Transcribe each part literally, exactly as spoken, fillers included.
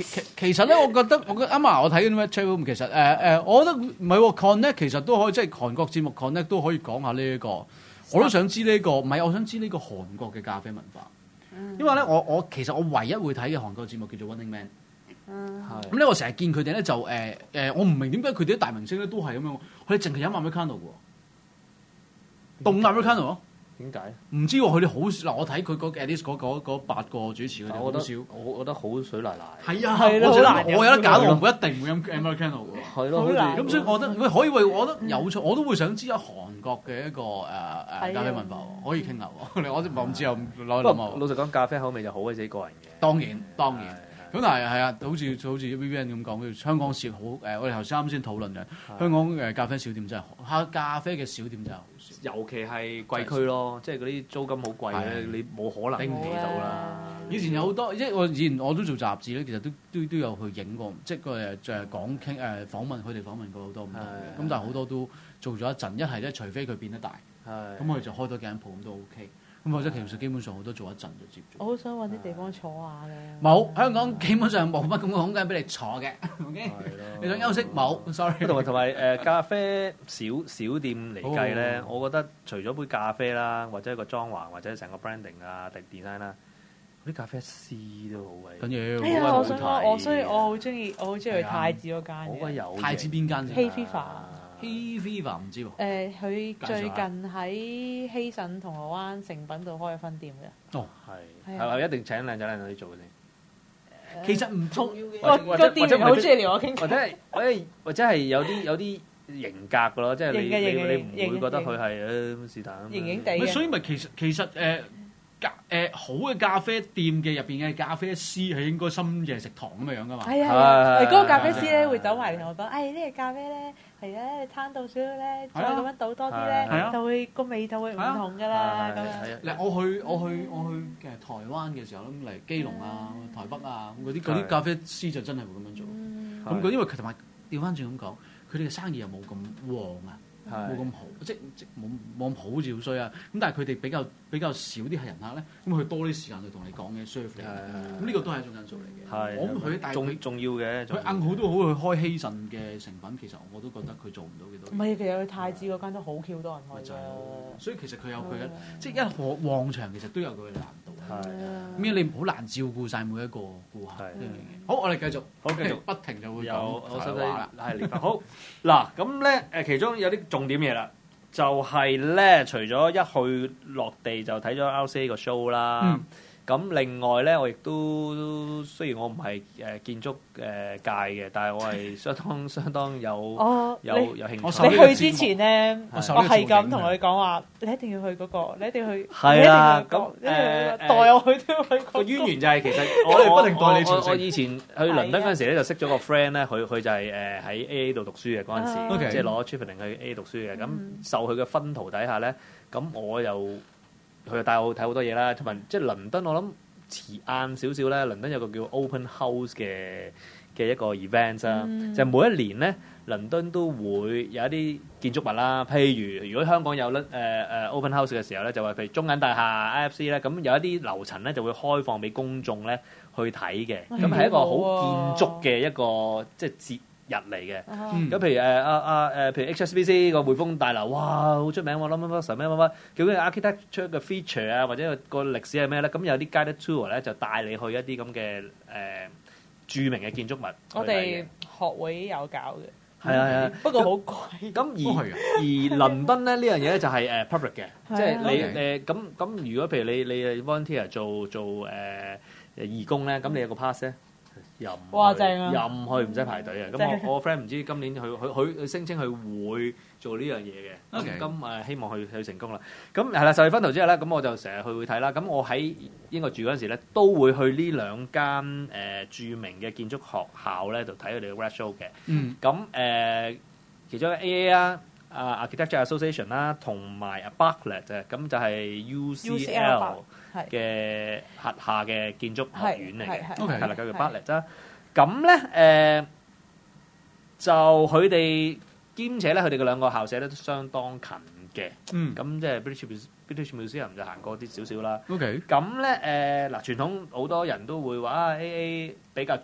其其實咧，我覺得我覺得啱啱我睇緊咩 chat room，其實誒誒、呃呃，我覺得唔係喎 connect 其實都可以，即係韓國節目 connect 都可以講下呢、這、一個。我都想知呢、這個，唔係我想知呢個韓國嘅咖啡文化。嗯、因為咧，我我其實我唯一會睇嘅韓國節目叫做 Running Man。嗯，係。咁咧，我成日見佢哋咧就誒誒、呃呃，我唔明點解佢哋啲大明星咧都係咁樣，佢哋淨係飲 Americano 嘅喎，凍 Americano 咯。點解？唔知喎，佢哋好嗱，我睇佢嗰 at least 嗰八個主持佢哋好少，我覺得好水奶奶。係啊，係咯，好難。我有得揀，我唔一定會飲 Americano 嘅。係咯，好難。咁所以我覺得，喂，可以為我覺得有趣，我都會想知下韓國嘅一個誒誒咖啡文化喎，可以傾下喎。我我唔知又攞諗下。老實講，咖啡口味就好鬼死個人嘅。當然，當然。咁但係係啊，好似好似 Vivian 咁講，香港少好誒，我哋頭先啱先討論嘅香港誒咖啡小店真係好，咖啡嘅小店真係好少，尤其係貴區咯，即係嗰啲租金好貴咧，你冇可能頂唔起到啦。以前有好多，即係我以前我都做雜誌咧，其實都都都有去影過，即係個誒就係講傾誒訪問，佢哋訪問過好多唔同嘅，咁但係好多都做咗一陣，一係咧除非佢變得大，咁我哋就開多幾間鋪咁都 OK。咁或者其實基本上我都做一陣就接咗。我好想揾啲地方坐下咧。冇，香港基本上冇乜咁嘅空間俾你坐嘅。OK，你想休息冇 ？Sorry。同埋同埋誒咖啡小小店嚟計咧，我覺得除咗杯咖啡啦，或者個裝潢，或者成個 branding 啊、定 design 啦，嗰啲咖啡師都好鬼緊要。哎呀，我想講，我所以我好中意，我好中意去太子嗰間。好鬼有。太子邊間？Hey Fever。Hey Fever 唔知喎。誒，佢最近喺希慎銅鑼灣誠品度開咗分店嘅。哦，係。係咪一定請靚仔靚女做嘅先？其實唔重要嘅。個個店員好中意撩我傾偈。或者係，或者或者係有啲有啲型格嘅咯，即係你你你唔會覺得佢係誒是但。型型地嘅。所以咪其實其實誒咖誒好嘅咖啡店嘅入邊嘅咖啡師係應該深夜食堂咁嘅樣噶嘛？係啊，係嗰個咖啡師咧會走埋嚟同我講：誒呢個咖啡咧。係咧，你攤到少少咧，再咁樣倒多啲咧，就會個味就會唔同㗎啦。咁樣嗱，我去我去我去嘅台灣嘅時候，咁嚟基隆啊、台北啊，嗰啲嗰啲咖啡師就真係會咁樣做。咁佢因為佢同埋調翻轉咁講，佢哋嘅生意又冇咁旺啊，冇咁好，即即冇冇咁好好似好衰啊。咁但係佢哋比較比較少啲係人客咧，咁佢多啲時間去同你講嘅 serve 你。咁呢個都係一種因素嚟嘅。我佢但係佢重要嘅，佢硬好都好去開希慎嘅成品，其實我都覺得佢做唔到幾多。唔係，其實佢太子嗰間都好 Q 多人開嘅。所以其實佢有佢嘅，即係一個旺場其實都有佢嘅難度。係咁你好難照顧晒每一個顧客。好，我哋繼續，好繼續，不停就會有我手話啦。係好嗱，咁咧誒，其中有啲重點嘢啦。就係咧，除咗一去落地就睇咗 R C A 個 show 啦，咁、嗯、另外咧，我亦都雖然我唔係誒建築誒界嘅，但係我係相當相當有、哦、有有興趣。你去之前咧，我係咁同佢講話，你一定要去嗰、那個，你一定要去。係啊，咁誒帶我去都要去、那個。個淵源就係其實我我不停帶你我，我，我以前去倫敦嗰陣時咧，就識咗個 friend 咧，佢佢就係誒喺 A A 度讀書嘅嗰陣時，啊、即係攞 travelling 去 A A 讀書嘅，咁、嗯、受佢嘅薰陶底下咧，咁我又佢又帶我去睇好多嘢啦，同埋即係倫敦，我諗遲晏少少咧，倫敦有個叫 Open House 嘅嘅一個 event 啦、嗯，就係、每一年咧，倫敦都會有一啲建築物啦，譬如如果香港有咧誒誒 Open House 嘅時候咧，就話譬如中銀大廈 I F C 咧，咁有一啲樓層咧就會開放俾公眾咧去睇嘅，咁係、嗯、一個好建築嘅一個即係節日嚟嘅，咁、嗯、譬如誒阿阿誒譬如 H S B C 個匯豐大樓，哇好出名喎，乜乜乜神乜乜乜，叫佢 architecture 嘅 feature 啊，或者個歷史係咩咧？咁有啲 guided tour 咧就帶你去一啲咁嘅誒著名嘅建築物。我哋學會有搞嘅，係啊係啊，不過好貴。咁而而倫敦咧呢樣嘢咧就係誒 public 嘅，即係你誒咁咁如果譬如你你 volunteer 做做誒誒義工咧，咁你有個 pass 咧。任哇正啊！任去唔使排隊啊！咁我我 friend 唔知今年佢佢佢佢聲稱佢會做呢樣嘢嘅，咁咁誒希望佢佢成功啦。咁係啦，受訓頭之後咧，咁我就成日去會睇啦。咁我喺英國住嗰陣時咧，都會去呢兩間誒、呃、著名嘅建築學校咧度睇佢哋嘅 grad show 嘅。嗯。咁誒、呃，其中 A A 啊，啊 Architecture Association 啦，同埋啊 Bartlett 嘅，咁就係 U C L。嘅轄下嘅建築學院嚟嘅，係啦，叫做 Bartlett 啦。咁咧誒，就佢哋兼且咧，佢哋嘅兩個校舍咧都相當近嘅。嗯，咁即係 British British Museum 就行過啲少少啦。OK，咁咧誒嗱，傳統好多人都會話啊 A A 比較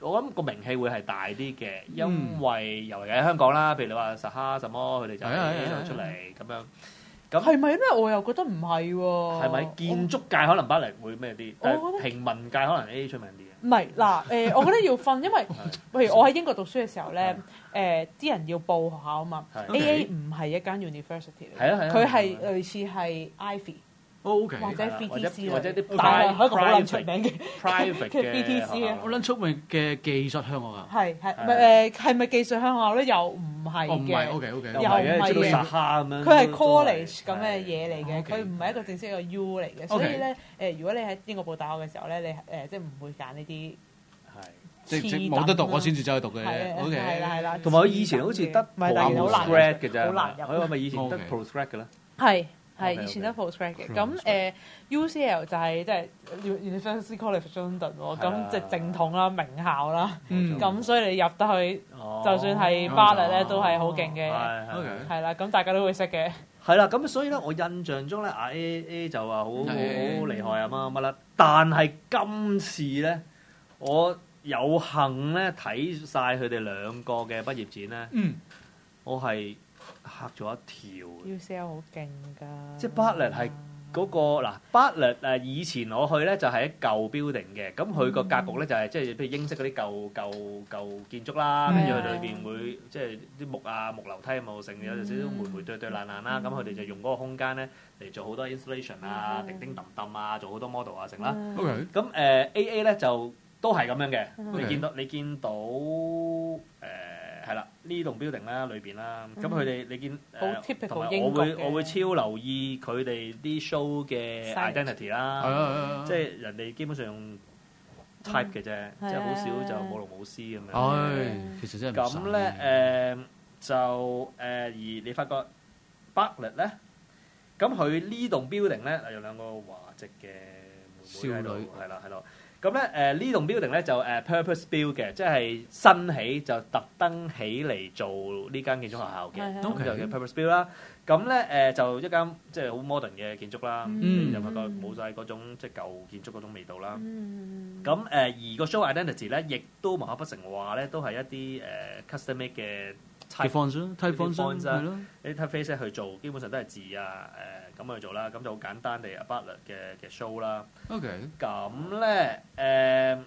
我諗個名氣會係大啲嘅，因為尤其喺香港啦，譬如你話實哈什麼，佢哋就係出嚟咁樣。咁係咪咧？我又覺得唔係喎。 係咪建築界可能巴黎會咩啲？但係平民界可能 A A 出名啲嘅。 唔係嗱，誒，我覺得要分，因為譬如我喺英國讀書嘅時候咧，誒啲人要報學校啊嘛 ，A A 唔係一間 university 嚟， 係啊係啊， 佢係類似係 Ivy。O.K. 或者 V T C 或者啲但係一個好撚出名嘅 private 嘅 V T C 啊， 好撚出名嘅技術香港啊， 係係唔係誒係咪技術向校咧？又唔係嘅 ，O K O K， 又唔係嘅， 佢係 college 咁嘅嘢嚟嘅，佢唔係一個正式一個 U 嚟嘅，所以咧誒，如果你喺英國報大學嘅時候咧，你誒即係唔會揀呢啲係即即冇得讀我先至走去讀嘅 ，O K 係啦係啦， 同埋我以前好似得 postgrad 嘅啫， 好難入， 佢係咪以前得 postgrad 嘅咧？ 係。係以前都 postgrad 嘅，咁誒 U C L 就係即係 University College London 喎，咁即係正統啦、名校啦，咁所以你入得去，就算係巴黎咧都係好勁嘅，係啦，咁大家都會識嘅。 係啦，咁所以咧，我印象中咧，啊 A A 就話好好厲害啊乜乜啦，但係今次咧，我有幸咧睇晒佢哋兩個嘅畢業展咧，我係嚇咗一跳 U C L 好勁㗎， 即係巴黎係嗰個嗱，巴黎誒以前我去咧就係喺舊 building 嘅，咁佢個格局咧就係即係譬如英式嗰啲舊舊舊建築啦，跟住佢裏邊會即係啲木啊木樓梯冇剩，有少少霉霉對對爛爛啦，咁佢哋就用嗰個空間咧嚟做好多 installation 啊、叮叮揼揼啊，做好多 model 啊成啦。咁誒 A A 咧就都係咁樣嘅，你見到你見到誒。係啦，呢棟 building 啦，裏邊啦，咁佢哋你見誒，同埋我會我會超留意佢哋啲 show 嘅 identity 啦，即係人哋基本上用 type 嘅啫，即係好少就舞龍舞獅咁樣。 唉，其實真係咁咧誒就誒而你發覺巴黎咧，咁佢呢棟 building 咧有兩個華籍嘅妹妹喺度，係啦係咯。咁咧誒呢棟 building 咧就誒 purpose build 嘅，即係新起就特登起嚟做呢間建築學校嘅，咁就叫 purpose build 啦。咁咧誒就一間即係好 modern 嘅建築啦，你就發覺冇曬嗰種即係舊建築嗰種味道啦。咁誒而個 show identity 咧，亦都無可不成話咧，都係一啲誒 custom made 嘅 type font，type font 係咯， 啲 typeface 去做，基本上都係字啊誒咁去做啦，咁就好簡單地 Butler 嘅嘅 show 啦。 OK， 咁咧誒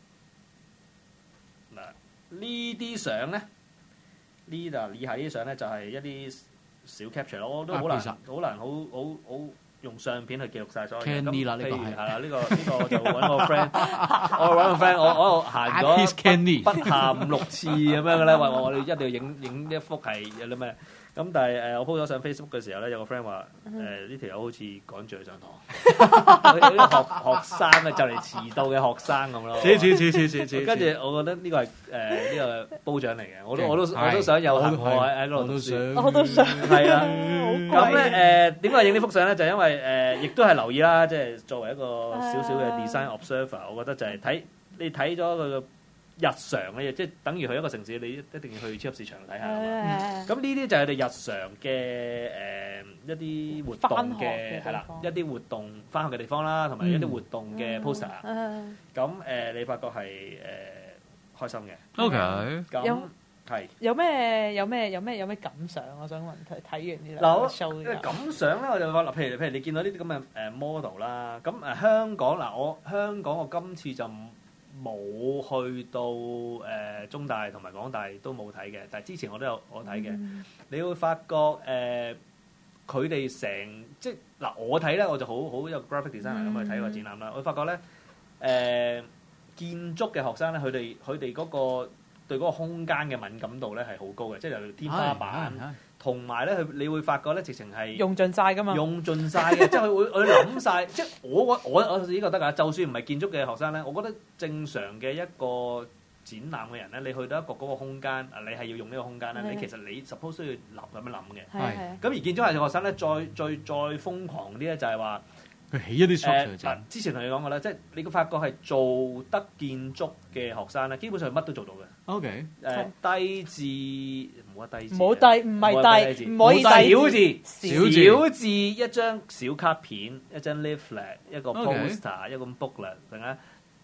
嗱呢啲相咧，呢度以下呢啲相咧就係一啲小 capture 咯，我都好難好難好好好用相片去記錄曬所有嘢。 Candy 啦，呢個係啦，呢個呢個就揾個 friend，我揾個 friend，我我行咗不下五六次咁樣嘅咧，話我哋一定要影影一幅係有啲咩？咁但係誒，我 po 咗上 Facebook 嘅時候咧，有個 friend 話誒呢條友好似趕住去上堂，有啲學學生啊，就嚟遲到嘅學生咁咯。 似似似似似似。 跟住我覺得呢個係誒呢個褒獎嚟嘅，我都我都我都想有幸我喺喺嗰度讀書， 我都想係啦。咁咧誒點解影呢幅相咧？就因為誒亦都係留意啦，即係作為一個少少嘅 design observer，我覺得就係睇你睇咗佢個日常嘅嘢，即係等於去一個城市，你一定要去超級市場睇下。咁呢啲就係你日常嘅誒一啲活動嘅係啦，一啲活動返學嘅地方啦，同埋一啲活動嘅 poster。咁誒你發覺係誒開心嘅。 OK。 咁係有咩有咩有咩有咩感想？我想問睇睇完呢兩個 show 嘅感想咧，我就話嗱，譬如譬如你見到呢啲咁嘅誒 model 啦，咁誒香港嗱，我香港我今次就冇去到誒、呃、中大同埋港大都冇睇嘅，但係之前我都有我睇嘅。嗯、你會發覺誒，佢哋成即係嗱，我睇咧我就好好有 graphic designer 咁去睇個展覽啦。我會發覺咧誒、呃、建築嘅學生咧，佢哋佢哋嗰個對嗰個空間嘅敏感度咧係好高嘅，即係例如天花板。同埋咧，佢你會發覺咧，直情係用盡晒噶嘛， 用盡晒嘅，即係佢會佢諗晒。即係我我我我自己覺得啊，就算唔係建築嘅學生咧，我覺得正常嘅一個展覽嘅人咧，你去到一個嗰個空間啊，你係要用呢個空間咧，你其實你 suppose 需要諗咁樣諗嘅。係咁而建築系嘅學生咧，再再再瘋狂啲咧，就係話佢起一啲 structure 嗱，之前同你講過啦，即係你會發覺係做得建築嘅學生咧，基本上乜都做到嘅。 OK， 誒低至唔好低字， 冇低唔係低，唔可以低字， 小字一張小卡片，一張 leaflet，一個 poster，一個 booklet，定係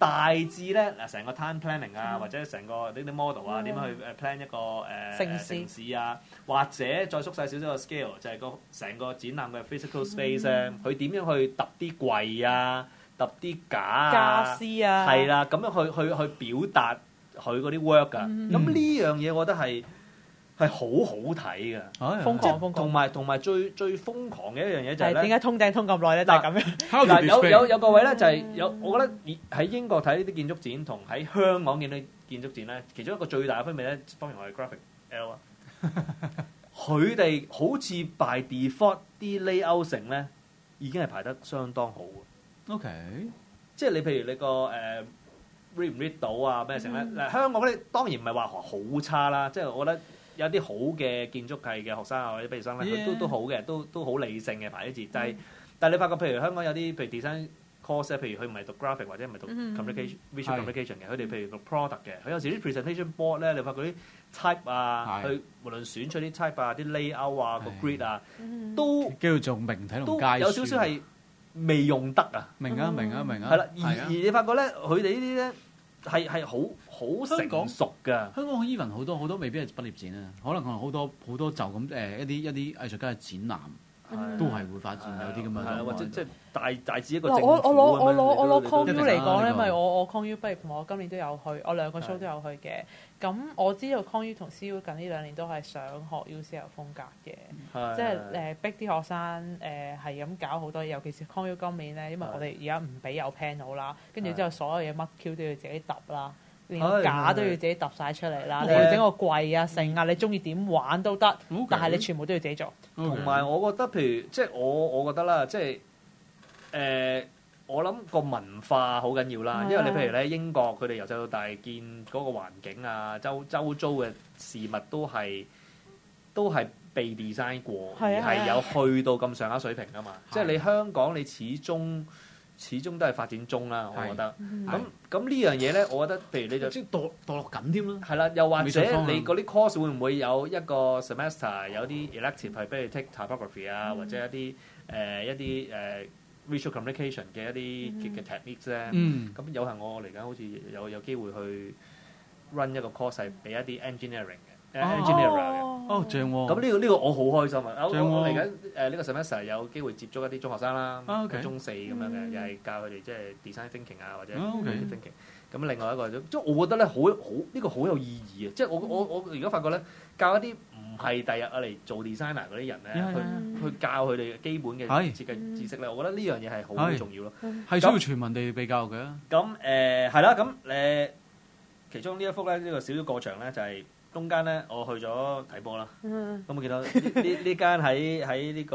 大致咧嗱，成個 time planning 啊，或者成個呢啲 model 啊，點樣去誒 plan 一個誒城市城市啊，或者再縮細少少個 scale，就係個成個展覽嘅 physical space 咧，佢點樣去揼啲櫃啊，揼啲架啊， 家私啊， 係啦，咁樣去去去表達佢嗰啲 work 噶。咁呢樣嘢我覺得係係好好睇嘅， 瘋狂瘋狂， 同埋同埋最最瘋狂嘅一樣嘢就係咧， 點解通頂通咁耐咧？就係咁樣。 嗱，有有有個位咧就係有，我覺得喺英國睇呢啲建築展同喺香港見到建築展咧，其中一個最大嘅分別咧，當然我係 graphic L 啊，佢哋好似 by default 啲 layout 成咧已經係排得相當好嘅。 OK， 即係你譬如你個誒 read 唔 read 到啊咩成咧？嗱、嗯、香港嗰啲當然唔係話好差啦，即係我覺得。有啲好嘅建築系嘅學生啊，或者畢業生咧，佢 Yeah. 都都好嘅，都都好理性嘅排啲字。但係、嗯、但係你發覺，譬如香港有啲譬如 design course 譬如佢唔係讀 graphic 或者唔係讀 communication、嗯、visual communication 嘅，佢哋譬如讀 product 嘅，佢有時啲 presentation board 咧，你發覺啲 type 啊，佢無論選取啲 type 啊、啲 layout 啊、個 grid 啊，都叫做明體同楷書， 有少少係未用得啊！ 明啊明啊明啊！ 係啦，而而你發覺咧，佢哋呢啲咧。係係好好成熟㗎。 香港 even 好多好多未必係畢業展啊，可能可能好多好多就咁誒一啲一啲藝術家嘅展覽，嗯、都係會發展有啲咁樣。 或者即係大大致一個政府。我我攞我攞我攞 ConU 嚟講咧，因為我我我 ConU 畢業同我今年都有去，我兩個 show 都有去嘅。咁我知道 ConU 同 C U 近呢兩年都係想學 U C L 風格嘅，即係誒逼啲學生誒係咁搞好多嘢，尤其是 ConU 今年咧，因為我哋而家唔俾有 panel 啦，跟住之後所有嘢乜 Q 都要自己揼啦，連個架都要自己揼晒出嚟啦，你要整個櫃啊、剩啊，你中意點玩都得，但係你全部都要自己做。 同埋我覺得，譬如即係我我覺得啦，即係誒。我諗個文化好緊要啦，因為你譬如咧英國，佢哋由細到大見嗰個環境啊，周周遭嘅事物都係都係被 design 過，而係有去到咁上下水平㗎嘛。即係你香港，你始終始終都係發展中啦，我覺得。咁咁呢樣嘢咧，我覺得譬如你就即係墮墮落緊添啦。 係啦，又或者你嗰啲 course 會唔會有一個 semester 有啲 elective 係，譬如 take typography 啊，或者一啲誒一啲誒。visual communication 嘅一啲嘅 techniques 咧，咁有幸我嚟緊好似有有機會去 run 一個 course 係俾一啲 engineering 嘅 engineer 嘅， 哦正喎！ 咁呢個呢個我好開心啊！我嚟緊誒呢個 semester 有機會接觸一啲中學生啦，中四咁樣嘅，又係教佢哋即係 design thinking 啊或者 creative thinking。咁另外一個即係我覺得咧好好呢個好有意義啊！即係我我我而家發覺咧教一啲唔係第日啊嚟做 designer 嗰啲人咧，去去教佢哋基本嘅設計知識咧，我覺得呢樣嘢係好重要咯。 係需要全民地被教育嘅。 咁誒係啦，咁誒其中呢一幅咧呢個少少過場咧就係中間咧我去咗睇波啦。咁我見到呢呢間喺喺呢個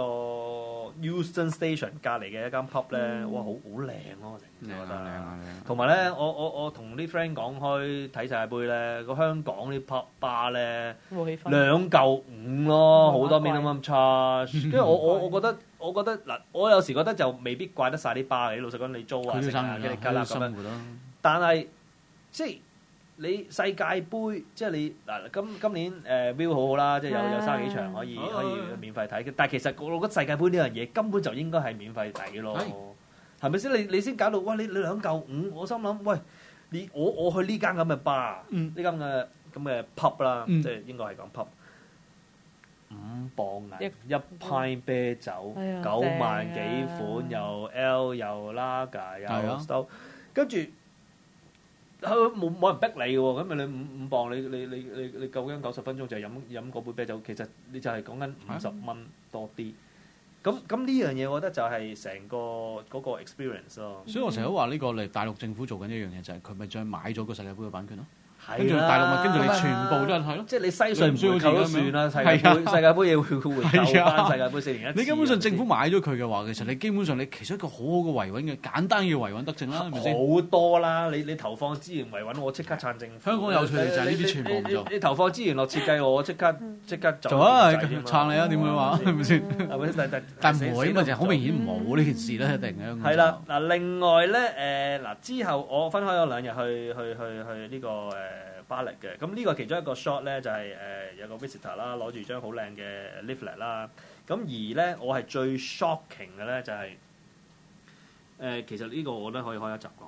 Euston Station 隔離嘅一間 pub 咧，哇好好靚咯，我覺得。同埋咧，我我我同啲 friend 講開睇世界盃咧，個香港啲 pub bar 咧兩嚿五咯，好多 minimum charge。因為我我我覺得我覺得嗱，我有時覺得就未必怪得晒啲 bar 嘅，老實講你租啊、食啊、吉利吉啦咁樣。但係即係你世界盃，即係你嗱今今年誒 view 好好啦，即係有有三十幾場可以可以免費睇。但係其實我覺得世界盃呢樣嘢根本就應該係免費睇咯。係咪先？你你先搞到，喂！你你兩嚿五，我心諗，喂！你我我去呢間咁嘅 bar，呢間嘅咁嘅 pub 啦，即係應該係講 pub，五磅銀一派啤酒，九萬幾款，又 L 又 Lager 又 Stout，跟住冇冇人逼你嘅喎，咁咪你五五磅，你你你你你夠姜九十分鐘就飲飲嗰杯啤酒，其實你就係講緊五十蚊多啲。咁咁呢樣嘢，我覺得就係成個嗰個 experience 咯。 所以我成日都話呢個嚟大陸政府做緊一樣嘢，就係佢咪再買咗個世界盃嘅版權咯。 跟住大陸咪跟住你全部都係咯， 即係你西隧唔需要都算啦。世界盃世界盃嘢會會回購翻世界盃四年一次。 你根本上政府買咗佢嘅話，其實你基本上你其實一個好好嘅維穩嘅簡單嘅維穩得正啦，係咪先？ 好多啦，你你投放資源維穩，我即刻撐政府。 香港有趣就係呢啲全部唔做。 你投放資源落設計，我即刻即刻做啊！撐你啊！點樣話係咪先？ 係咪？但但但唔會，因為就好明顯冇呢件事啦，一定嘅。 係啦，嗱，另外咧誒嗱，之後我分開咗兩日去去去去呢個誒。巴黎嘅，咁呢個其中一個 shot 咧就係、是、誒、呃、有個 visitor 啦，攞住張好靚嘅 leaflet 啦，咁而咧我係最 shocking 嘅咧就係、是、誒、呃、其實呢個我覺得可以開一集講，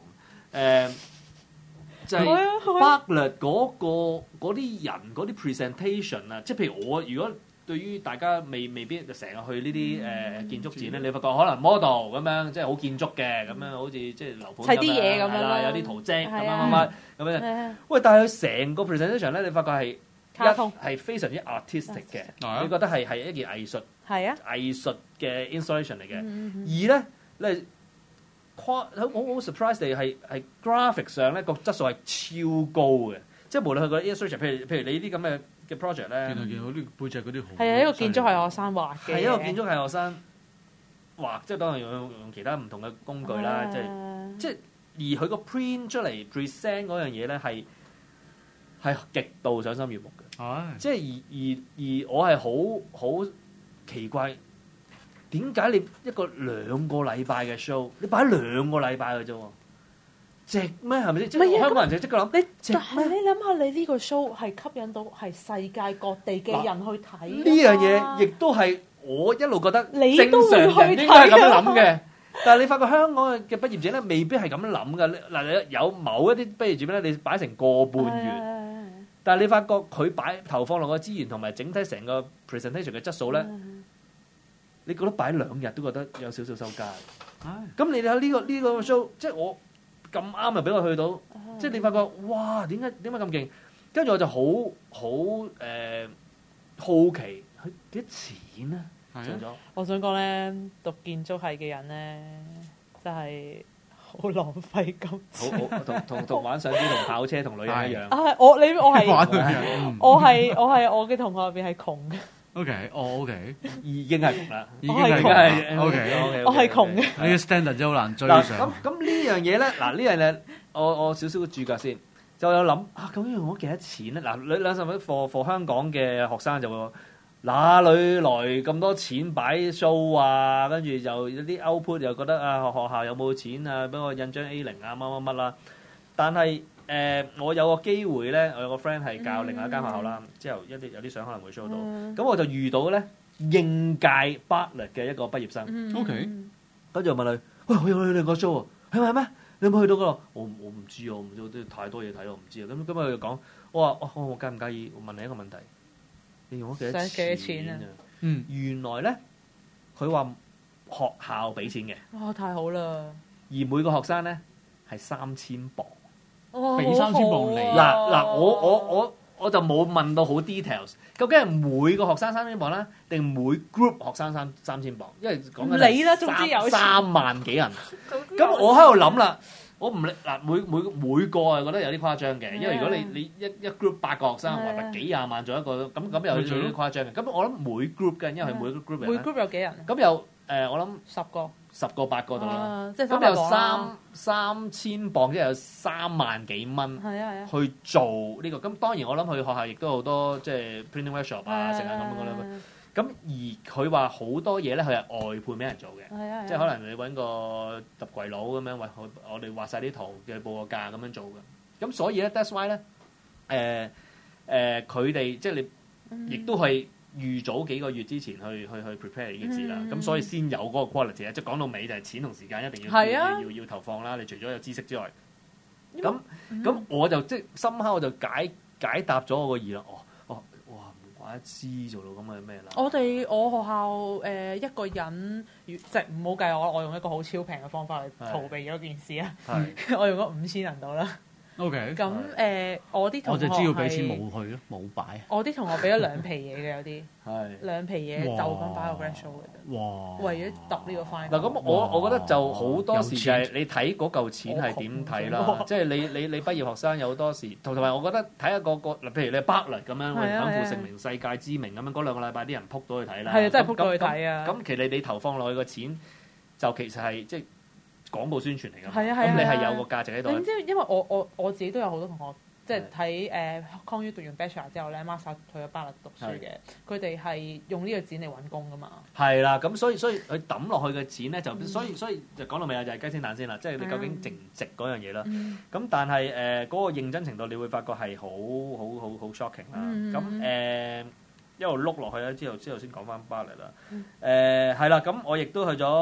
誒就係 Bartlett 嗰個嗰啲人嗰啲 presentation 啊，即係譬如我如果對於大家未未必就成日去呢啲誒建築展咧，你發覺可能 model 咁樣即係好建築嘅咁樣，好似即係樓盤砌啲嘢咁樣啦， 有啲圖則咁樣乜乜咁樣。喂，但係佢成個 presentation 咧，你發覺係一係非常之 artistic 嘅，你覺得係係一件藝術係啊藝術嘅 installation 嚟嘅。二咧你誇好好 surprise 地係係 graphic 上咧個質素係超高嘅，即係無論佢個 illustration，譬如譬如你呢啲咁嘅嘅 project 咧， 見到見到啲背脊嗰啲好係啊，一個建築係學生畫嘅， 係一個建築係學生畫，即係當然用用其他唔同嘅工具啦，即係即係而佢個 print 出嚟 present 嗰樣嘢咧係係極度賞心悅目嘅， 係即係而而而我係好好奇怪，點解你一個兩個禮拜嘅 show， 你擺兩個禮拜嘅啫喎？值咩？係咪先？即係香港人就即刻諗， 你但係你諗下，你呢個 show 係吸引到係世界各地嘅人去睇呢樣嘢，亦都係我一路覺得你正都會常人去應該係咁樣睇諗嘅。但係你發覺香港嘅畢業者咧，未必係咁樣諗嘅。嗱，你有某一啲畢業者咧，你擺成個半月，但係你發覺佢擺投放落個資源同埋整體成個 presentation 嘅質素咧，你覺得擺兩日都覺得有少少收家。咁你睇呢個呢個 show，即係我。咁啱又俾我去到，uh huh. 即係你發覺哇點解點解咁勁？跟住我就好好誒好奇佢幾多錢咧？做咗、啊， 我想講咧，讀建築系嘅人咧，真係好浪費金錢。 好好同同同玩相機同跑車同女人一樣。 啊，我你我係玩女人， 我係我係我嘅同學入邊係窮嘅。 O K，哦 O K， 已經係窮啦， 已經係窮。O K， 我係窮嘅。 你嘅 standard 真係好難追上。 咁咁呢樣嘢咧，嗱呢樣嘢，我我少少嘅注腳先，就有諗啊，究竟用咗幾多錢咧？嗱，兩兩十蚊 for for 香港嘅學生就會話，哪裡來咁多錢擺 show 啊？跟住就有啲 output 又覺得啊，學校有冇錢啊？俾我印張 A 零啊，乜乜乜啦。但係誒、呃，我有個機會咧，我有個 friend 係教另外一間學校啦，嗯、之後一啲有啲相可能會 show 到，咁、嗯、我就遇到咧應屆 Bartlett 嘅一個畢業生。 O K， 跟住我問佢：喂，我有去另一個 show 啊，係咪咩？你有冇去到嗰度？我我唔知啊，我唔知，都太多嘢睇咯，唔知啊。咁咁佢就講：我話哦，我介唔介意？我問你一個問題，你用咗幾多錢？ 幾多錢啊？ 嗯，原來咧，佢話學校俾錢嘅。 哇！太好啦！ 而每個學生咧係三千磅。 俾三千磅你嗱嗱，我我我我就冇問到好 details， 究竟係每個學生三千磅啦，定每 group 學生三三千磅？因為講緊你啦，總之有三萬幾人。咁我喺度諗啦，我唔理嗱，每每每個係覺得有啲誇張嘅，因為如果你你一一 group 八個學生，或者幾廿萬做一個，咁咁又有啲誇張嘅。咁我諗每 group 嘅，因為係每個 group 人。 每 group 有幾人？ 咁有誒，我諗十個。 十個八個度啦， 即係咁有三三千磅，即係有三萬幾蚊去做呢個。咁當然我諗佢學校亦都好多即係 printing workshop 啊，成日咁樣咁。咁而佢話好多嘢咧，佢係外判俾人做嘅，即係可能你揾個揼櫃佬咁樣，喂，我我哋畫晒啲圖嘅報個價咁樣做嘅。咁所以咧 ，that's why 咧，誒誒佢哋即係你亦都係。預早幾個月之前去去去 prepare 呢件事啦，咁、嗯、所以先有嗰個 quality 啊！即係講到尾就係錢同時間一定要、啊、要要要投放啦。你除咗有知識之外，咁咁、嗯、我就即係深刻我就解解答咗我個疑啦。哦哦，哇唔怪得知做到咁嘅咩啦。 我哋我學校誒、呃、一個人，即係唔好計我，我用一個好超平嘅方法去逃避咗件事啊。我用咗五千人度啦。O K，咁誒，我啲同學我就知要俾錢冇去咯，冇擺。我啲同學俾咗兩皮嘢嘅，有啲係兩皮嘢就咁擺個 grad show 嘅啫。哇！為咗揼呢個 final。嗱咁我我覺得就好多時就係你睇嗰嚿錢係點睇啦，即係你你你畢業學生有好多時，同埋我覺得睇下個個嗱，譬如你 Bartlett 咁樣，享負盛名、世界知名咁樣，嗰兩個禮拜啲人撲到去睇啦。係啊，真係撲到去睇啊！咁其實你你投放落去個錢，就其實係即係。廣告宣傳嚟㗎，咁、啊、你係有個價值喺度。你知因為我我我自己都有好多同學，即係睇誒 Con U 讀完 Bachelor 之後咧 ，Master 去咗巴勒讀書嘅，佢哋係用呢個錢嚟揾工㗎嘛。係啦，咁所以所以佢抌落去嘅錢咧，就、嗯、所以所以就講到尾啊，就係雞先蛋先啦，即係你究竟值唔值嗰樣嘢啦。咁、嗯、但係誒嗰個認真程度，你會發覺係好好好好 shocking 啦。咁誒、嗯呃、一路碌落去咧，之後之後先講翻巴勒啦。誒係啦，咁我亦都去咗。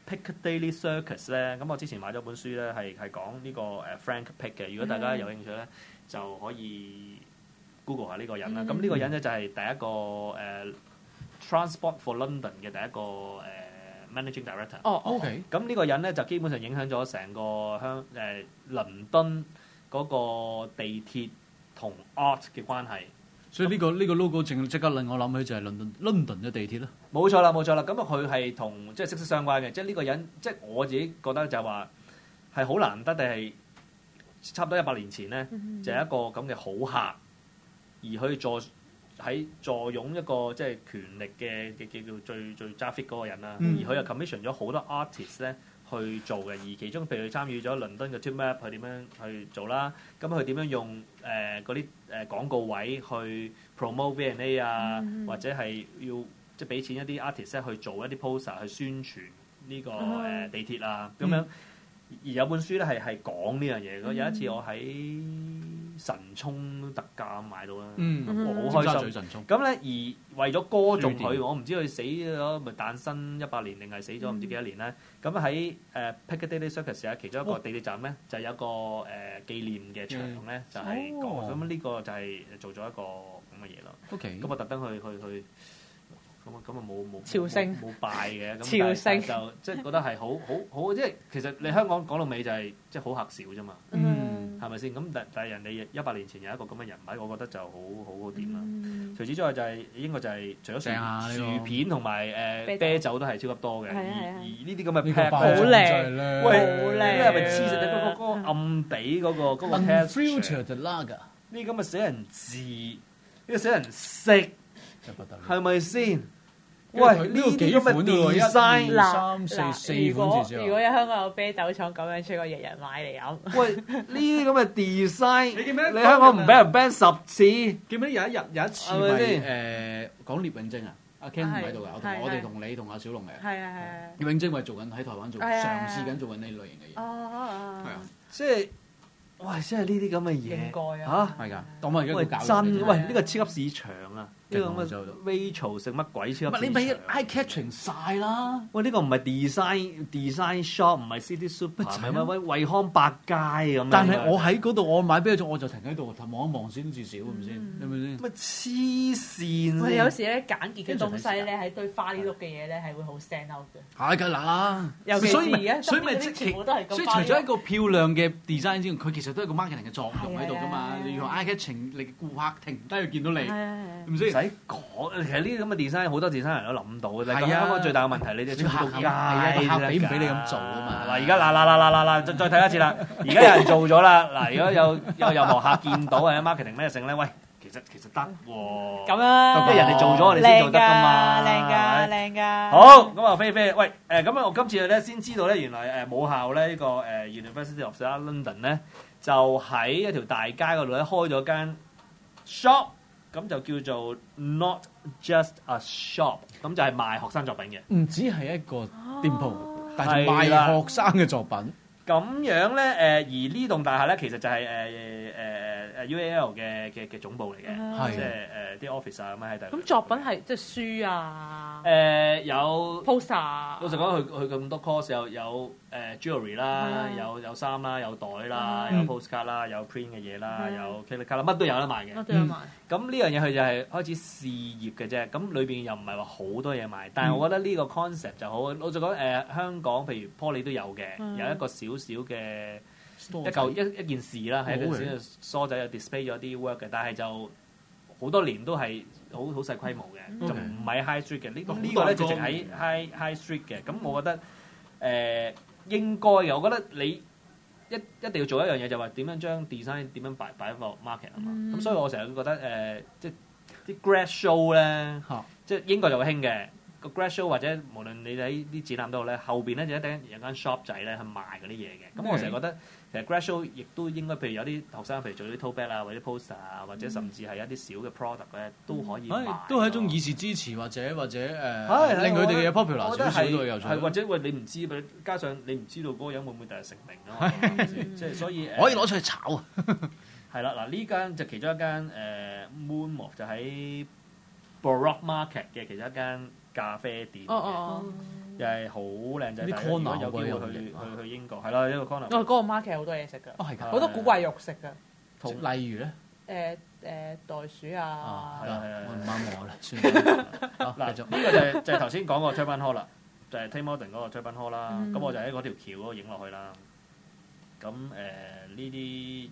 Piccadilly Circus 咧，咁我之前買咗本書咧，係係講呢個誒 Frank Pick 嘅。如果大家有興趣咧，就可以 Google 下呢個人啦。咁呢、嗯、個人咧就係第一個誒、呃、Transport for London 嘅第一個誒、呃、Managing Director。 哦 ，OK。 咁呢個人咧就基本上影響咗成個香誒、呃、倫敦嗰個地鐵同 art 嘅關係。 所以呢、這個呢、這個 logo 正即刻令我諗起就係倫敦倫敦嘅地鐵啦。 冇錯啦，冇錯啦。咁啊，佢係同即係息息相關嘅。即係呢個人，即係我自己覺得就係話係好難得，定係差唔多一百年前咧，嗯、就係一個咁嘅好客，而去坐喺坐擁一個即係權力嘅嘅叫做最最揸 fit 嗰個人啦。嗯、而佢又 commission 咗好多 artist 咧去做嘅，而其中譬如佢參與咗倫敦嘅 Tube Map，佢點樣去做啦？咁佢點樣用誒嗰啲誒廣告位去 promote V and A 啊，嗯、或者係要即係俾錢一啲 artist 去做一啲 poster 去宣傳呢、這個誒、嗯呃、地鐵啊咁樣。而有本書咧係係講呢樣嘢嘅。有一次我喺神沖特價買到啦， 嗯、 我好開心。咁咧而為咗歌頌佢，我唔知佢死咗咪誕生一百年定係死咗唔知幾多年咧。咁喺誒 Piccadilly Circus 啊，其中一個地鐵站咧就有個誒、呃、紀念嘅牆咧，就係講咁呢個就係做咗一個咁嘅嘢咯。 OK， 咁我特登去去去。咁啊咁啊冇冇朝聖冇拜嘅， 朝聖就即係覺得係好好好，即係其實你香港講到尾就係即係好客少啫嘛，係咪先？咁但但係人哋一百年前有一個咁嘅人物，我覺得就好好好點啦。嗯、除此之外就係英國就係除咗薯薯片同埋誒啤酒都係超級多嘅，而而呢啲咁嘅 pack 好靚， 喂， 好靚， 係咪黐實嗰個嗰個暗地嗰個嗰個 Unfiltered lager 呢咁嘅寫人字，呢個寫人色，係咪先？喂，呢啲咁嘅 design， 三四四款至少。 如果有香港有啤酒廠咁樣出，個人人買嚟飲。喂， 呢啲咁嘅 design，你記唔記得？你香港唔俾人 ban 十次？記唔記得有一日有一次咪誒講聶永貞啊？阿 Ken 唔喺度㗎，我同我哋同你同阿小龍嘅。係係係。聶永貞咪做緊喺台灣做，嘗試緊做緊呢類型嘅嘢。哦係啊，即係。喂，即係呢啲咁嘅嘢， 應該啊， 係㗎。當我而家喂真，喂呢個超級市場啊，呢個咁嘅 Rachel 食乜鬼超級市場？ 你俾 eye catching 曬啦！ 喂，呢個唔係 design design shop， 唔係 City Super， 係咪喂惠康百佳咁樣？ 但係我喺嗰度，我買啤酒我就停喺度望一望先至少，係咪先？係咪先？ 乜黐線！ 喂，有時咧簡潔嘅東西咧喺堆花呢碌嘅嘢咧係會好 stand out 嘅。 係㗎啦， 尤其是而家所以咪即係所以除咗一個漂亮嘅 design 之外，佢其實都係一個 marketing 嘅作用喺度㗎嘛。你用 eye catching，你顧客停低去見到你，唔使講。其實呢啲咁嘅 design 好多 design 人都諗到嘅。係啊，香港最大嘅問題，你哋出到街，客俾唔俾你咁做啊嘛？ 嗱，而家嗱嗱嗱嗱嗱嗱，再再睇一次啦。而家有人做咗啦。嗱，如果有有任何客見到係 marketing 咩性咧，喂，其實其實得喎。咁啊，即係人哋做咗，我哋先做得㗎嘛。 靚㗎，靚㗎。 好，咁啊，菲菲，喂，誒，咁啊，我今次咧先知道咧，原來誒母校咧呢個誒 University of South London 咧，就喺一條大街嗰度咧開咗間 shop， 咁就叫做 Not Just a Shop， 咁就係賣學生作品嘅。 唔止係一個店鋪，但係賣學生嘅作品。 咁樣咧，誒，而呢棟大廈咧，其實就係誒誒誒誒 U A L 嘅嘅嘅總部嚟嘅，即係誒啲 office 啊咁樣喺度。咁作品係即係書啊？ 誒有 poster。 老實講，佢佢咁多 course 有有誒 jewelry 啦，有有衫啦，有袋啦，有 postcard 啦，有 print 嘅嘢啦，有 credit card 啦，乜都有得賣嘅。 乜都有賣。咁呢樣嘢佢就係開始試業嘅啫。咁裏邊又唔係話好多嘢賣，但係我覺得呢個 concept 就好。老實講，誒香港譬如 Poly 都有嘅，有一個小少嘅一嚿一一件事啦，係一個小嘅梳仔有 display 咗啲 work 嘅，但係就好多年都係好好細規模嘅，就唔係 high street 嘅。呢個呢個咧直情喺 high high street 嘅。咁我覺得誒應該嘅，我覺得你一一定要做一樣嘢，就話點樣將 design 點樣擺擺喺個 market 啊嘛。咁所以我成日都覺得誒，即係啲 grad show 咧，即係英國就會興嘅。個 grad show 或者無論你喺啲展覽都好咧，後邊咧就一定有間 shop 仔咧去賣嗰啲嘢嘅。咁、嗯、我成日覺得其實 grad show 亦都應該，譬如有啲學生譬如做啲 tote bag 啊，或者 poster 啊，或者甚至係一啲小嘅 product 咧都可以賣、嗯。都係一種以示支持或者或者誒，呃、令佢哋嘅 popular 少少都有趣。係或者喂你唔知，加上你唔知道嗰個人會唔會第日成名啊？即係所以可以攞出去炒啊！ 係啦，嗱呢間就其中一間誒、呃、Moonmouth 就喺 Borough Market 嘅其中一間咖啡店嘅， 又係好靚仔。 啲大家如果 corner 有機會嗰啲去去去英國，係啦，一個 corner。 哦，嗰個 market 好多嘢食㗎， 哦係㗎， 好多古怪肉食㗎。 同例如咧， 誒誒袋鼠啊， 係啊係啊我唔啱我啦，算啦。 嗱， 繼續呢個就係就係頭先講個 Turbine Hall 啦，就係 Tate Modern 嗰個 Turbine Hall 啦。 嗯咁我就喺嗰條橋嗰度影落去啦。咁誒呢啲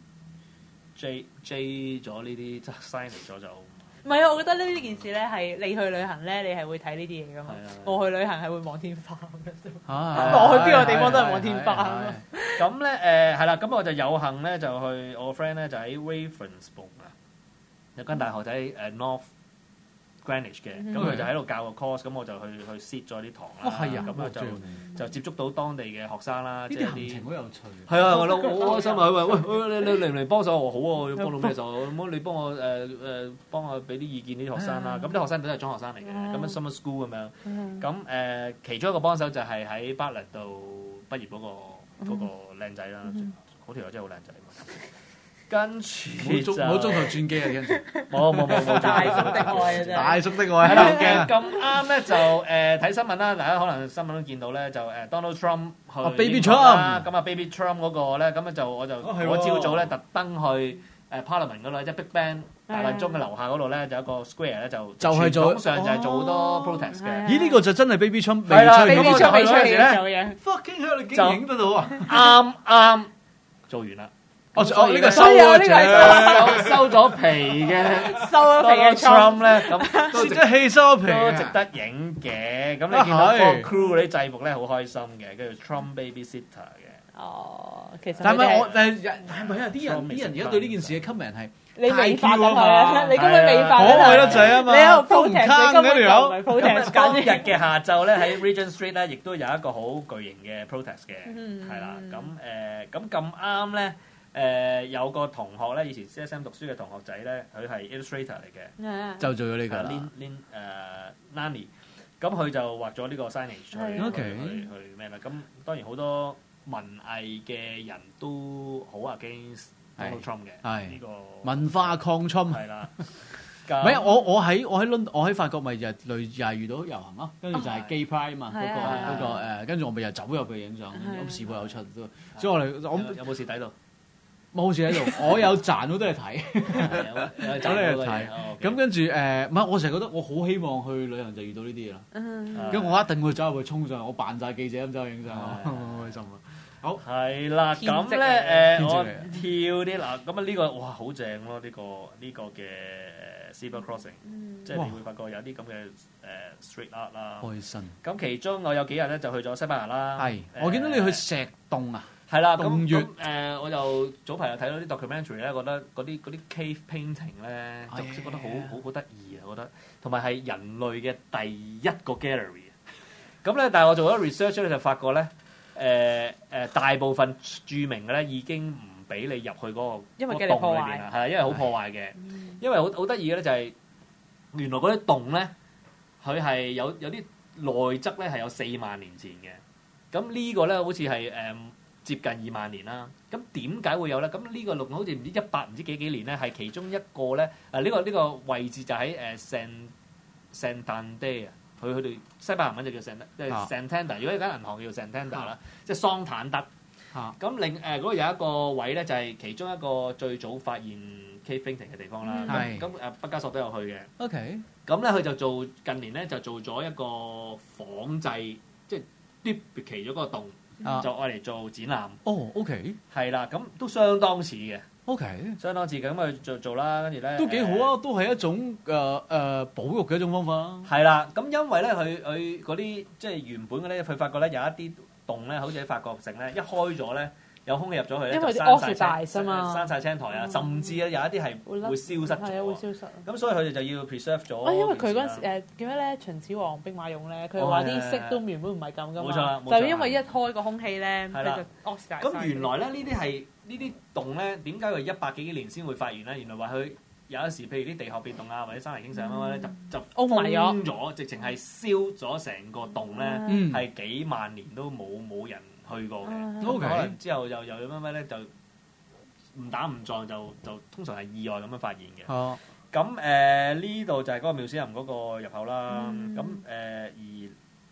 J J 咗呢啲 sign 嚟咗就唔係啊！我覺得呢呢件事咧係你去旅行咧，你係會睇呢啲嘢㗎嘛。我去旅行係會望天花嘅啫。我去邊個地方都係望天花啊嘛。 咁咧誒係啦，咁我就有幸咧就去我個 friend 咧就喺 Ravensbourne 啊，有間大學就喺誒 North Greenwich 嘅，咁佢就喺度教個 course，咁我就去去 sit 咗啲堂啦。 哦係啊， 咁啊就就接觸到當地嘅學生啦，即係呢啲行程好有趣。 係啊，我覺得好開心啊！佢話：喂，你你嚟唔嚟幫手？我好啊，我要幫到咩手？咁你幫我誒誒幫我俾啲意見啲學生啦。咁啲學生都係中學生嚟嘅，咁樣 summer school 咁樣。咁誒其中一個幫手就係喺巴黎度畢業嗰個嗰個靚仔啦，嗰條友真係好靚仔。跟住就唔好中途轉機啊！跟住冇冇冇冇大叔的愛啊真係。 大叔的愛係啦， 好驚啊！ 咁啱咧就誒睇新聞啦，大家可能新聞都見到咧，就誒 Donald Trump 去啊，Baby 英國啦 Trump 咁啊 Baby Trump 嗰個咧，咁咧就我就哦係喎我朝早咧特登去誒 Parliament 嗰度，即係 Big Ben 大禮鐘嘅樓下嗰度咧，就有一個 square 咧，就就係做傳統上就係做好多 protest 嘅。 咦？呢個就真係 Baby Trump 係啦未 Baby 出出未出嗰陣時咧嘅時候嘅。 fucking hell！你竟然影得到啊！ 啱啱做完啦， 哦所以呢個收所以我咗呢個係收收咗皮嘅收咗皮嘅 Donald Trump 咧，咁都蝕值咗氣收皮都值啊！ 得影嘅。咁啊你見到嗰係個 crew 嗰啲制服咧，好開心嘅，跟住 Trump Babysitter 嘅。 哦，其實但係佢哋我但係係咪啊？啲人啲人而家對呢件事嘅 comment 係你美化緊佢太 Q 啊！ 嘛你根本美化緊可愛得佢。 滯啊嘛！ 你喺度都唔 protest， 坑你根本就唔嘅係咁 protest 當日緊。 嘅下晝咧，喺 Regent Street 咧，亦都有一個好巨型嘅 protest 嘅， 嗯係啦。咁誒咁咁啱咧，誒有個同學咧，以前 C S M 讀書嘅同學仔咧，佢係 illustrator 嚟嘅， 就做咗呢個啦。 Lin Lin 誒 Nani，咁佢就畫咗呢個 signage 去係去去去咩啦？咁當然好多文藝嘅人都好 against Donald Trump 嘅係呢個文化抗侵。 係啦。 唔係我我喺我喺倫我喺法國咪就係類又係遇到遊行咯，跟住就係 Gay Pride 嘛，嗰個係啊嗰個誒，跟住我咪又走入去影相， 係啊咁事故有出，所以我哋我有有冇事底度？ 冇事喺度，我有賺好多嘢睇， 有有走嚟睇。 咁咁跟住誒，唔係我成日覺得我好希望去旅行就遇到呢啲嘢啦， 嗯咁我一定會走入去衝上去，我扮晒記者咁走去影相，好開心啊！好係啦， 天職咁咧誒，我天職嚟跳啲嗱，咁啊呢個哇好正咯，呢個呢個嘅 Zebra Crossing，即係你會發覺有啲咁嘅誒 street art 啦。 開心咁其中我有幾日咧就去咗西班牙啦。 係，我見到你去石洞啊， 係啦，咁洞穴咁誒，我就早排又睇到啲 documentary 咧，覺得嗰啲嗰啲 cave painting 咧，就覺得好好好得意啊，覺得同埋係人類嘅第一個 gallery。咁咧，但係我做咗 research 咧，就發覺咧。誒誒，大部分著名嘅咧已經唔俾你入去嗰個因為嗰個驚你破壞洞裏邊啦，係啊，因為好破壞嘅。因為好好得意嘅咧就係原來嗰啲洞咧，佢係有有啲內側咧係有四萬年前嘅。咁呢個咧好似係誒接近二萬年啦。咁點解會有咧？咁呢個洞好似唔知一百唔知幾幾年咧，係其中一個咧。誒呢個呢個位置就喺誒 San Santander 啊。佢佢哋西班牙文就叫 Sant 即係 Santander，如果有間銀行叫 Santander 啦，即係桑坦德。咁另誒嗰度有一個位咧，就係其中一個最早發現 cave painting 嘅地方啦。咁咁誒畢加索都有去嘅。 OK。 咁咧佢就做近年咧就做咗一個仿製，即係 duplicate 咗嗰個洞，就愛嚟做展覽。 哦，OK。 係啦，咁都相當似嘅。 OK， 相當似嘅，咁去做做啦，跟住咧都幾好啊，都係一種誒誒保育嘅一種方法啦。 係啦，咁因為咧佢佢嗰啲即係原本嘅咧，佢發覺咧有一啲洞咧，好似喺法國城咧，一開咗咧有空氣入咗去咧，就生晒青生晒青苔啊，甚至咧有一啲係會消失咗。 係啊，會消失。 咁所以佢哋就要 preserve 咗。 啊，因為佢嗰陣時誒叫咩咧？秦始皇兵馬俑咧，佢話啲色都原本唔係咁噶嘛。 冇錯，冇錯。 就因為一開個空氣咧，佢就 oxidise。 咁原來咧呢啲係呢啲洞咧，點解佢一百幾年先會發現咧？原來話佢有一時，譬如啲地殼變動啊，或者山泥傾瀉咁樣咧，就就封咗，直情係燒咗成個洞咧，係幾萬年都冇冇人去過嘅。 OK， 可能之後又又乜乜咧，就誤打誤撞就就通常係意外咁樣發現嘅。 哦， 咁誒呢度就係嗰個 museum 嗰個入口啦。咁誒而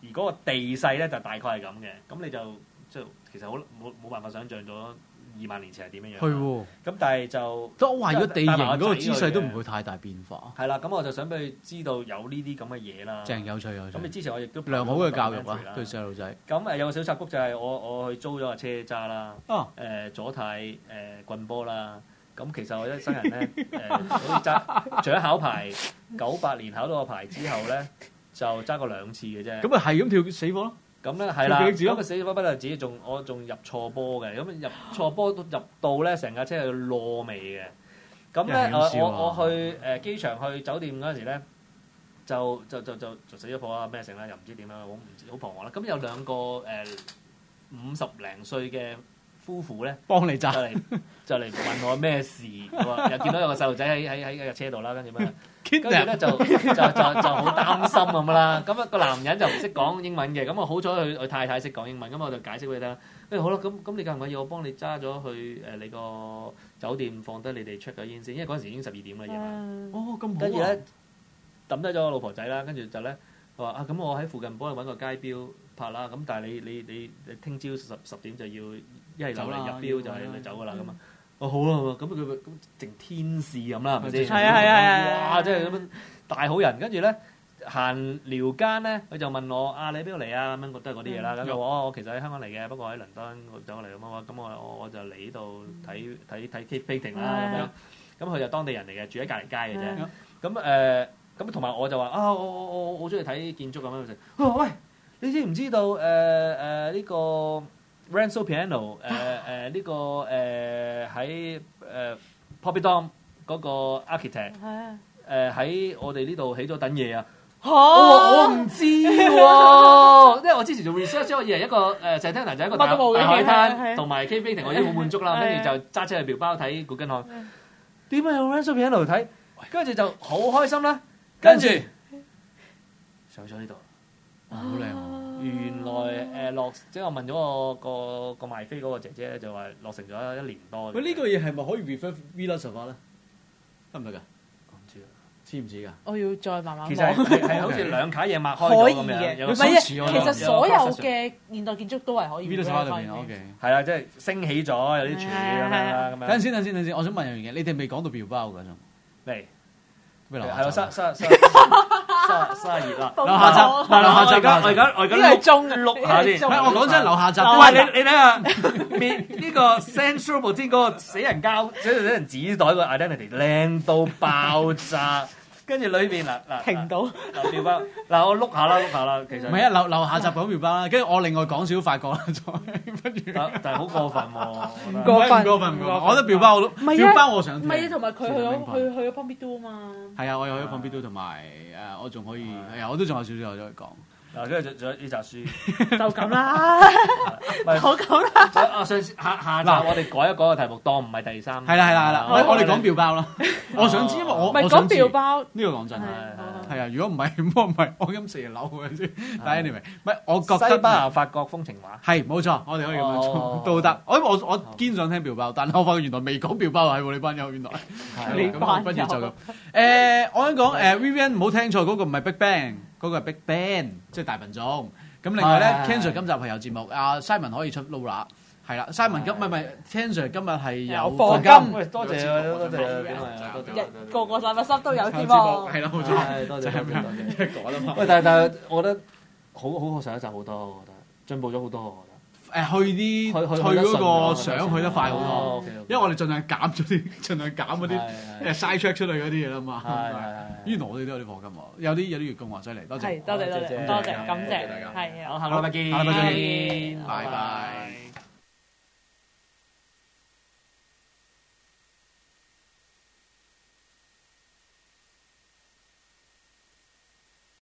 而嗰個地勢咧就大概係咁嘅，咁你就即係其實好冇冇辦法想像咗二萬年前係點樣樣。 係喎， 咁但係就都我話如果地形嗰個姿勢都唔會太大變化。 係啦，咁我就想俾佢知道有呢啲咁嘅嘢啦。 正有趣有趣。 咁你之前我亦都良好嘅教育啊，對細路仔。 咁誒有個小插曲就係我我去租咗架車揸啦。 哦。 誒左軚誒棍波啦。咁其實我一生人咧誒好似揸，除咗考牌九八年考到個牌之後咧，就揸過兩次嘅啫。 咁咪係咁跳死火咯。 咁咧係啦，咁啊死咗不得止，仲我仲入錯波嘅，咁入錯波入到咧，成架車係落味嘅。咁咧我我我去誒機場去酒店嗰陣時咧，就就就就就死咗火啊咩成啦，又唔知點啦，好唔知好彷徨啦。咁有兩個誒五十零歲嘅夫婦咧， 幫你揸就嚟就嚟問我咩事，又見到有個細路仔喺喺喺架車度啦，跟住咩？跟住咧就就就就好擔心咁啦。咁啊個男人就唔識講英文嘅，咁啊好彩佢佢太太識講英文，咁我就解釋俾佢聽。跟住好啦，咁咁你介唔介意我幫你揸咗去誒你個酒店放低你哋 check 咗煙先，因為嗰陣時已經十二點啦夜晚。 哦，咁好啊！ 跟住咧抌低咗我老婆仔啦，跟住就咧我話啊咁我喺附近幫你揾個街標拍啦。咁但係你你你你聽朝十十點就要一係嚟入標就係你走噶啦咁啊。哦好啦，咁佢咁淨天使咁啦，係咪先？ 係啊係啊！ 哇，真係咁樣大好人。跟住咧閒聊間咧，佢就問我啊，你邊度嚟啊？咁樣都係嗰啲嘢啦。咁我話我其實喺香港嚟嘅，不過喺倫敦走過嚟咁啊。咁我我我就嚟呢度睇睇睇 cave painting 啦咁樣。咁佢就當地人嚟嘅，住喺隔離街嘅啫。咁誒咁同埋我就話啊，我我我我好中意睇建築咁樣。佢話喂，你知唔知道誒誒呢個Renzo Piano 誒誒呢個誒喺誒 Pompidou 嗰個 architect 誒喺我哋呢度起咗等嘢啊！我我唔知喎，因為我之前做 research，我以為一個誒 Santana 就一個大海灘同埋 cave painting，我已經好滿足啦。跟住就揸車去廟包睇古根漢，點解有 Renzo Piano 睇？跟住就好開心啦。跟住上咗呢度， 好靚喎！ 原來誒落，即係我問咗個個個賣飛嗰個姐姐咧，就話落成咗一年多。 喂，呢個嘢係咪可以 refer Villa Sava咧？得唔得㗎？ 我唔知啊， 知唔知㗎？ 我要再慢慢望。 其實係係好似兩卡嘢擘開咗咁樣。 唔係啊，其實所有嘅現代建築都係可以 Villa Sava 裏邊 OK。 係啦，即係升起咗有啲柱咁樣啦，咁樣。 等陣先，等陣先，等陣先，我想問樣嘢，你哋未講到廟包㗎仲？ 嚟。 係咯，沙沙沙沙沙熱啦！ 樓下集，樓下集， 我而家我而家碌碌下先。 我講真，樓下集。 唔係你你睇下面呢個 Central Botanic 嗰個死人膠，死人死人紙袋個 identity 靚到爆炸，跟住裏邊嗱嗱停到嗱廟包嗱我碌下啦碌下啦，其實唔係啊樓樓下集講廟包啦，跟住我另外講少法國啦，再跟住但但係好過分喎， 唔過分唔過分唔過分，我覺得廟包我都廟包我想聽。 唔係啊，同埋佢去咗去去咗 Pompidou 啊嘛。 係啊，我又去咗 Pompidou 同埋誒，我仲可以係啊，我都仲有少少有咗去講。 嗱，跟住仲仲有呢集書， 就咁啦，好咁啦。 啊，上次下下集我哋改一改個題目，當唔係第三。 係啦係啦係啦，我我哋講廟包啦。我想知，因為我唔係講廟包呢個講真係係啊。如果唔係，我唔係我咁四樓嘅先。但係 anyway，唔係我覺得西班牙法國風情畫係冇錯，我哋可以咁樣做都得。我我我堅想聽廟包，但係我發覺原來未講廟包係喎，你班友原來。 你班友。 不如就咁。誒，我想講誒 Vivian 唔好聽錯，嗰個唔係 Big Bang。嗰個係 Big Band，即係大笨鐘。咁另外咧 Ken Sir 今集係有節目，阿 Simon 可以出 Laura， 係啦。Simon 今唔係唔係 Ken Sir 今日係有課金。 喂，多謝啊，多謝啊，點啊，多謝。 個個禮拜三都有節目。 係啦，冇錯。 多謝，多謝，多謝。 一講啦嘛。 喂，但係但係，我覺得好好過上一集好多，我覺得進步咗好多，我覺得。 誒去啲去嗰個相去得快好多，因為我哋盡量減咗啲，盡量減嗰啲誒 side track 出嚟嗰啲嘢啦嘛。係係係。原來我哋都有啲課金喎，有啲有啲月供喎，犀利，多謝。 係多謝多謝多謝，感謝大家。係啊。 好，下個禮拜見。 下個禮拜再見。拜拜。